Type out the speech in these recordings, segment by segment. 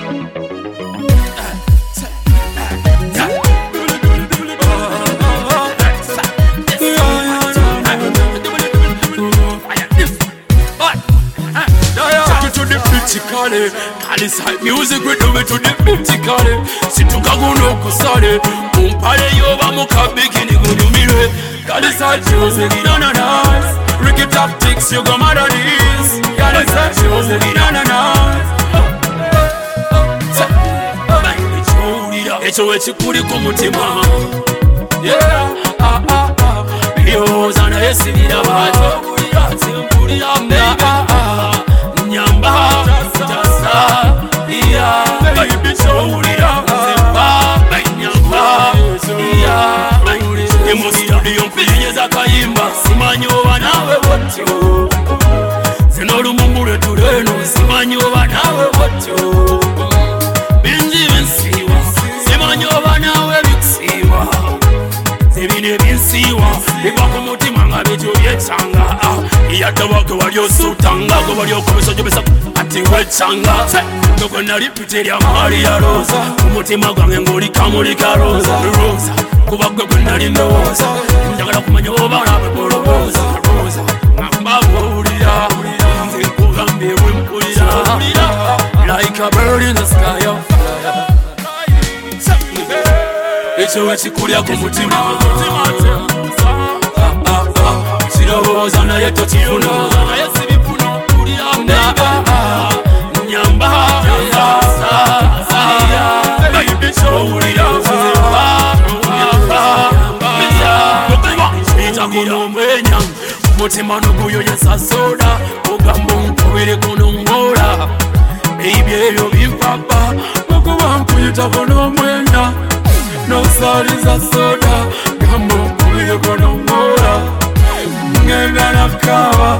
Kaliside music we do it to the critically. Situkaguno kusale Umpale yoba mukabikini gunyumire. Kaliside music inananas. Ricky tactics you go mad at this. Kaliside music inananas. Echo echikuri kumutima. Yeah, Yoza na yesibira bato. Simpurira mbega. Nyamba Jasa Iya Baby Shawurira Zimba Nyamba Iya Emu studio mpinyeza kayimba Simanyoba nawe wotyo Zinolu mumure tureno Simanyoba nawe wotyo Binji binsiwa Simanyoba nawe biksiwa Zibine binsiwa Biba kumutima nga bitu byechanga Iyatawaga waliosutanga Go waliokobesa jobesa ati wechanga Ndogo nalipitiria Maria Rosa Umutima gwange ngoli kamulika Rosa Rosa Kuba gwe nali ndowooza Njagala kumanya oba nawe boloboza Rosa Ngamba buulira Nze nkugambye bwe mpulira Like a bird in the sky of fire Ekyo ekikulya ku mutima Kirowooza naye tokifuna Nyamba Baby Shawurira Ita kuno mwenya Umutima nuguyo yesa soda Ugambo nkubiri kuno ngola Baby eyo bimpapa Mukuba nkuyita kuno mwenya Nosaliza soda Gambo nkubiri kuno ngola Ngenda nakawa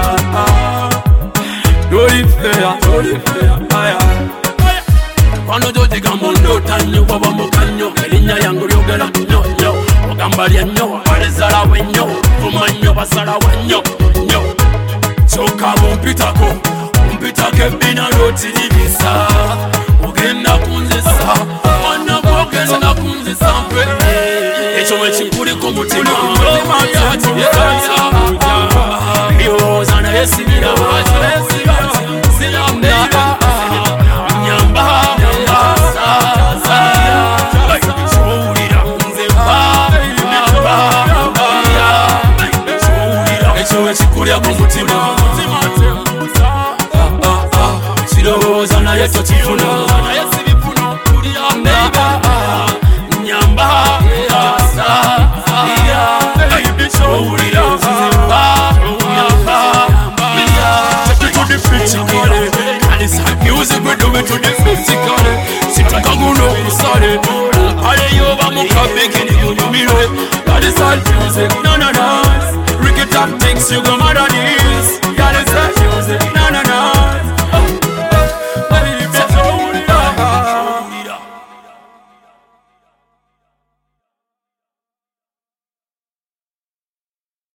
Doli fair Aya Kwano jote gamundo tanyo Baba mukanyo Elinya yangu lyogera nyo Ogamba lya nyo Balezala wenyo Fumanyo basala wanyo Nyo Choka bumpitako Bumpitake bina lotiribisa Ogenda kunzisa Mwana bwogenda kunzisa Echo echikuli kumutima Yoza na yesibira Zilambega Nyamba Shawurira Nzemba Echo echikulya kumutima Kirowooza naye tokifuna Nyamba Shawurira Kaliside music we do it to the physically. Situkaguno kusale Umpale yoba mukabikini gunyumire. Kaliside music, Ricky tactics you go mad at this. Kaliside music,